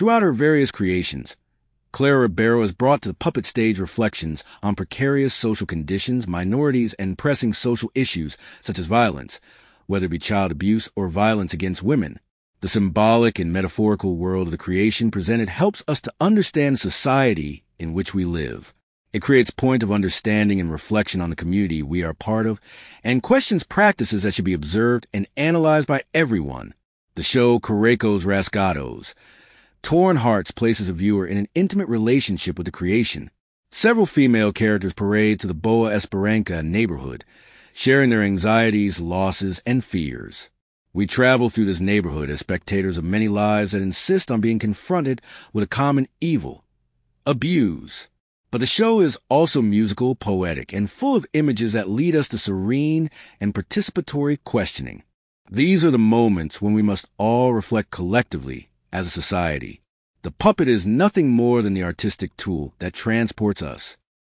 Throughout her various creations, Clara Ribeiro has brought to the puppet stage reflections on precarious social conditions, minorities, and pressing social issues such as violence, whether it be child abuse or violence against women. The symbolic and metaphorical world of the creation presented helps us to understand the society in which we live. It creates point of understanding and reflection on the community we are part of, and questions practices that should be observed and analyzed by everyone. The show Coreco's Rasgados, Torn Hearts places a viewer in an intimate relationship with the creation. Several female characters parade to the Boa Esperança neighborhood, sharing their anxieties, losses, and fears. We travel through this neighborhood as spectators of many lives that insist on being confronted with a common evil, abuse. But the show is also musical, poetic, and full of images that lead us to serene and participatory questioning. These are the moments when we must all reflect collectively as a society. The puppet is nothing more than the artistic tool that transports us.